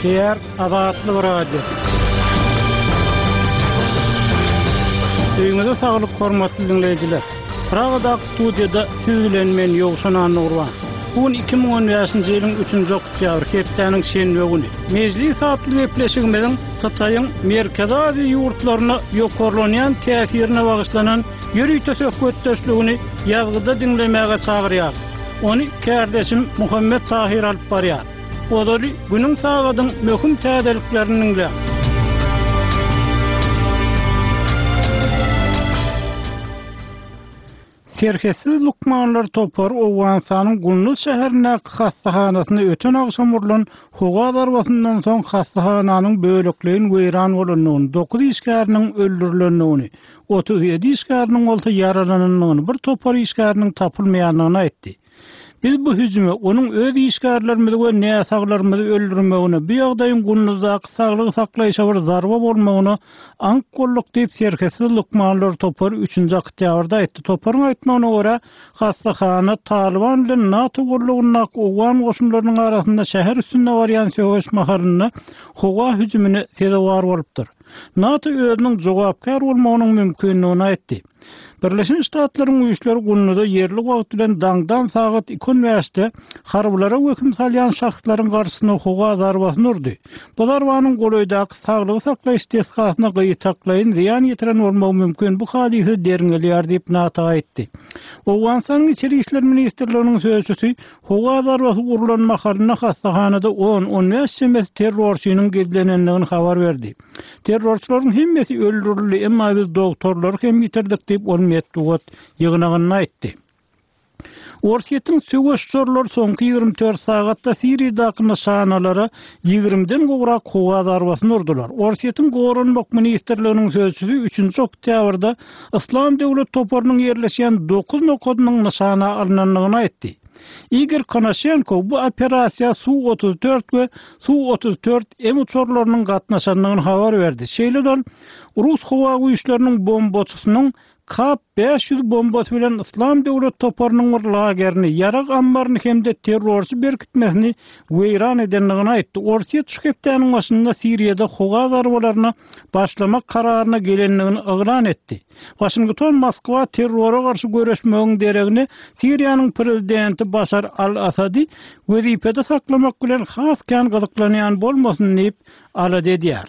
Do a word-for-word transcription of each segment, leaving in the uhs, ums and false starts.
Kepler Adatlı Radio. Dünyada sağlık hormatly dinleyijiler. Pragada studiyada siz bilen men Ýogşan Nurwan. Bugün iki ming on beşinji ýylyň üçünji oktýabr hepdeniň şenbe güni. Mejlis atly gepleşigimiň Hitaýyň Merkezi Aziýa ýurtlaryna ýokarlanýan täsirine bagyşlanan ýürüýte söhbetdeşligini ýazgyda dinlemäge çagyrýar. Onu kardeşim Muhammed Tahir alyp barýar. Olary günüň sagadyň möhüm täzeliklerini dinle. Serhesiz Lukmanlar Topar Owgansanyň Gulnuz şäherine hastahanasyna öten agşam urulan howa darwasyndan soň hastahananyň böleklerin weýran bolanyny, dokuz işgäriniň öldürilenini, otuz ýedi işgäriniň bolsa yaralanynyny, bir topar işgäriniň tapylmaýanyny aýtdy. Biz bu hüjüme onun öz işgärlerimizi we näsaglarymyzy öldürmegini, bu ýagdaýyň Gulnuzdaky saglyk saklaýşa bir zarba bolmagyny ank golluk diýip Serhesiz Lukmanlar Topar üçünji oktýabrda aýtdy. Toparyň aýtmagyna görä, hastahana Taliban bilen NATO gollugyna Owgan goşunlarynyň arasynda şäher üstünde barýan söwüş maharyny howa hüjümine sebäp bolupdyr. NATO özüniň jogapkar bolmagynyň mümkinligini aýtdy. Birleşen Ştatlaryň güýçleri Gulnuzda yerli wagt bilen daňdan sagat iki wagtda harbylara höküm salýan şahslaryň garşysyna howa zarbasyny urdy. Bu zarbanyň golaýdaky saglyk saklaýyş tesgatyna gyýtaklaýyn ziýan ýetiren bolmagy mümkin. Bu hadise deringelýär diýip NATO aýtdy. Owgansanyň içeri işler ministrliginiň sözçüsi howa zarbasy urulan maharyna hastahanada on on beş semes terrorçynyň gezlenenligini habar berdi. Terrorçylaryň hemmesi öldürildi, emma biz doktorlary hem ýitirdik diýip on metdugat ýygnagyny aýtdy. Orsiýetiň söwüşçüler soňky ýygrimi dört sagatda Siriýadaky nişanalara ýygrimiden gowrak howa zarbasyny urdular. Orsiýetiň Gorunmak ministrliginiň sözçüsi üçünji oktýabrda Islam döwlet toparynyň ýerleşýän dokuz nokodynyň nişana alynanlygyny aýtdy. Igor Konashenko bu operasiýa Su otuz dört we Su otuz dört em uçurlarynyň gatnaşanlygyny habar berdi. Şeýle Rus howa güýçleriniň bombaçysynyň K beş yüz bombasy bilen Islam döwlet toparynyň bir lagerini, ýarak ambaryny hemde terrorçy berkitmesini weýran edenligini aýtdy. Orsiýet şu hepdeniň başynda Siriýada howa zarbalaryna başlamak kararyna gelenligini ygran etdi. Washington Moskwa terrora garşy göreşmegiň deregini Siriýanyň prezidenti Başar al-Asady wezipede saklamak bilen has kan gyzyklanýan bolmasyn diýip alad edýär.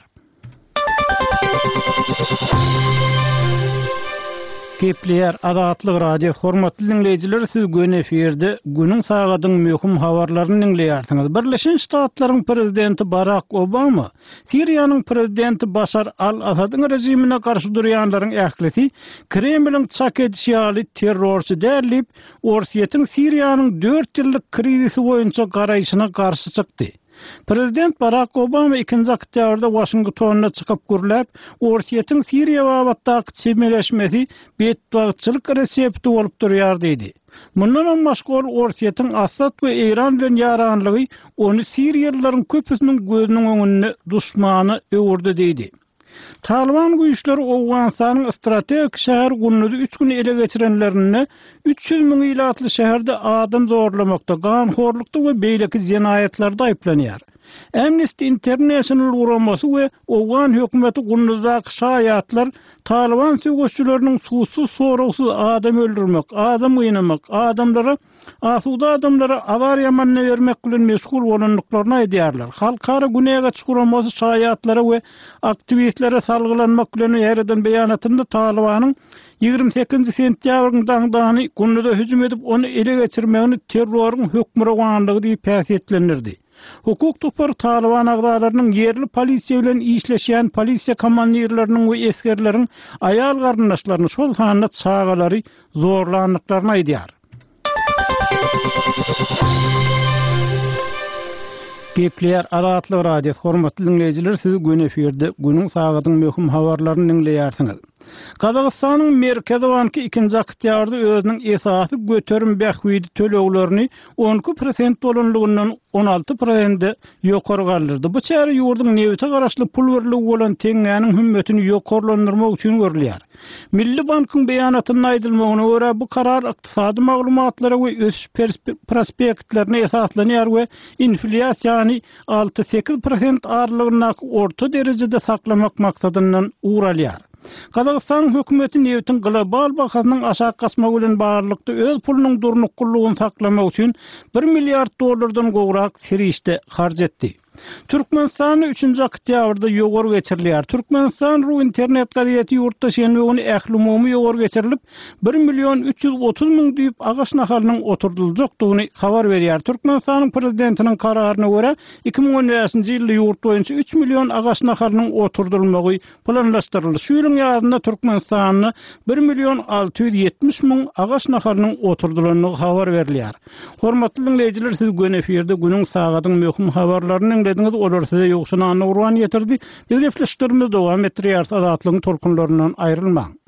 Kepler Adatly Radio hormatly dinleyijiler, siz gün eferde günüň sagadyň möhüm habarlaryny dinleýärsiňiz. Birleşen Ştatlaryň prezidenti Barack Obama, Siriýanyň prezidenti Başar al-Asadyň rejimine garşy durýanlaryň ählisi Kremliň çak edişýäli terrorçy däliip, Orsiýetiň Siriýanyň dört ýyllyk krizisi boýunça garaýşyna garşy çykdy. Prezident Barack Obama ikinji oktýabrda Washingtonna çykyp gürläp, Orsiýetiň Siriýa wagtdaky çemeleşmesi beýtbagçylyk resepti bolup durýar diýdi. Mundan başga Orsiýetiň Assad we Eýran bilen ýaranlygy onu Siriýalılaryň köpüsiniň gözüniň öňünde duşmany öwürdi diýdi. Taliban güýçleri Owgansanyň strategik şäher Gulnuzdy üç gün ele geçirenlerini üç yüz miň ýylatly şäherde adam zorlamakda, ganhorlukda we beýleki jinaýatlarda aýplanýar. Amnesty International uraması we Owgan hökümeti Gulnuzdaky şaýatlar Taliban söwüşçüleriniň susuz soragsız adam öldürmek, adam ýynamak, adamlara asuda adamlara awar ýamanyna bermek bilen meşgul bolanlyklaryny aýdýarlar. Halkara günäge çykuramasy şaýatlara we aktivistlere salgylanmak bilen ýerden beýanatynda Talibanyň ýygrimi sekizinji sentýabryň daňdany Gulnuzda hüjüm edip onu ele geçirmegini terroryň hökmüre goňanlygy diýip päsýetlenirdi. Hukuk topar Taliban agdalarynyň yerli polisiýa bilen işleşýän polisiýa komandirleriniň we eskerleriň aýal garyndaşlaryny şol handa çagalary zorlanlyklaryny aýdýar. Kepler Adatly Radio hormatly dinleyijiler, siz gün eferde günüň sagadyň möhüm habarlaryny dinleýärsiňiz. Kazakstanyň Merkezi Banky ikinji oktýabrda özüniň esasy göterim bähwidi töleglerini on iki prosent bolanlygyndan on alty prosente ýokary galdyrdy. Bu çäre ýurdun nebete garaşly pul birligi bolan teňňäniň hümmetini ýokarlandyrmak üçin görülýär. Milli Bankyň beýanatyna aýdylmagyna görä bu karar ykdysady maglumatlara we ösüş prospektlerine esaslanýar we inflasiýany alty sekiz prosent aralygynda orta derejede saklamak maksadyndan uğralýar. Kazakistan hökümeti newitin global bahasynyň aşağı gasmagy bilen barlykda öz pulunyň durnuklygyny saklamak üçin bir milliard dollardan gowrak serişde harj etdi. Türkmenistan üçünji oktýabrda ýogary geçirilýär. Türkmenistan Ru internet gazetesi ýurtda şenbegini ähli umumy ýogary geçirilip bir million üç yüz otuz ming diýip agaç nahalynyň oturdyljakdygyny habar berýär. Türkmenistanyň prezidentiniň kararyna görä iki ming on beşinji ýylda ýurt boýunça üç million agaç nahalynyň oturdylmagy planlaşdyryldy. Şu ýylyň ýazynda Türkmenistanyň bir million alty yüz ýetmiş ming agaç nahalynyň oturdylanyny habar berilýär. Hormatly dinleýijiler, siz gün eferde günüň sagatyň möhüm habarlaryny dinlediňiz, olar size ýokşuna urwan ýetirdi. Biz gepleşdirmemiz dowam etdirýär, azatlygyň tolkunlaryndan aýrylmaň.